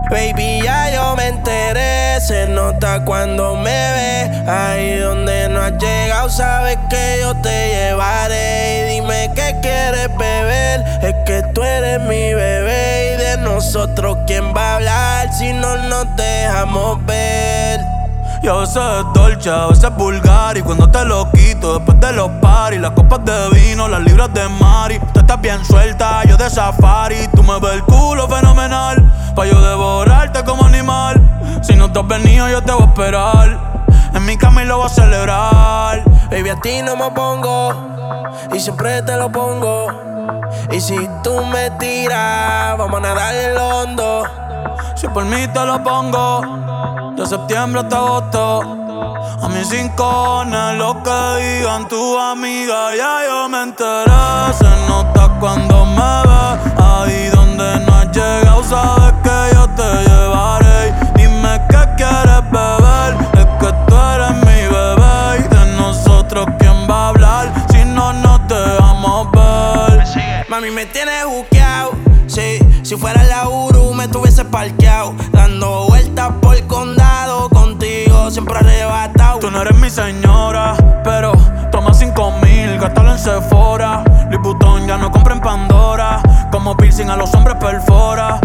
Baby, ya yo me enteré. Se nota cuando me ves. Ahí donde no has llegado, sabes que yo te llevaré. Y dime qué quieres beber. Es que tú eres mi bebé. Y de nosotros, ¿quién va a hablar si no nos dejamos ver? Y a veces es dolce, a veces es vulgar. Y cuando te lo quito, después de los paris, las copas de vino, las libras de Mari. Tú estás bien suelta, yo de safari. Tú me ves el culo fenomenal, pa' yo devorarte como animal. Si no te has venido, yo te voy a esperar. En mi cama y lo voy a celebrar. Baby, a ti no me pongo y siempre te lo pongo. Y si tú me tiras, vamos a nadar en lo hondo. Si por mí te lo pongo, de septiembre hasta agosto. A mis rincones, lo que digan tus amigas, ya yo me enteré. Se nota cuando me ves. Ahí donde no has llegado, sabes que yo te llevaré. Dime qué quieres beber, es que tú eres mi bebé. Y de nosotros, ¿quién va a hablar si no nos dejamos ver? Mami, me tienes juqueado. Sí, si fuera la Uru me tuviese parqueado, dando vueltas por el condado, contigo siempre arrebatado. Tú no eres mi señora, pero toma 5,000, gástalo en Sephora. Louis Vuitton ya no compra en Pandora, como piercing a los hombres perfora.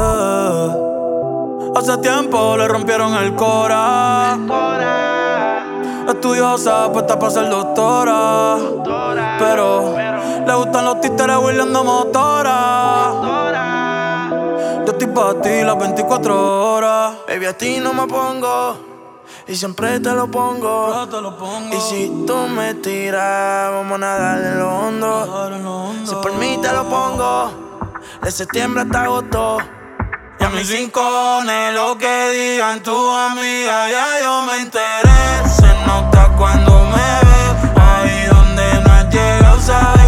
Hace tiempo le rompieron el cora. Estudiosa, puesta para ser doctora, pero le gustan los títeres huirleando motora. Yo estoy pa' ti las 24 horas. Baby, a ti no me pongo y siempre te lo pongo. Y si tú me tiras, vamos a nadar en lo hondo. Si por mí te lo pongo, de septiembre hasta agosto. Y a mis rincones, lo que digan tus amigas, ya yo me enteré. Se nota cuando me ves. Ahí donde no has llegado, sabes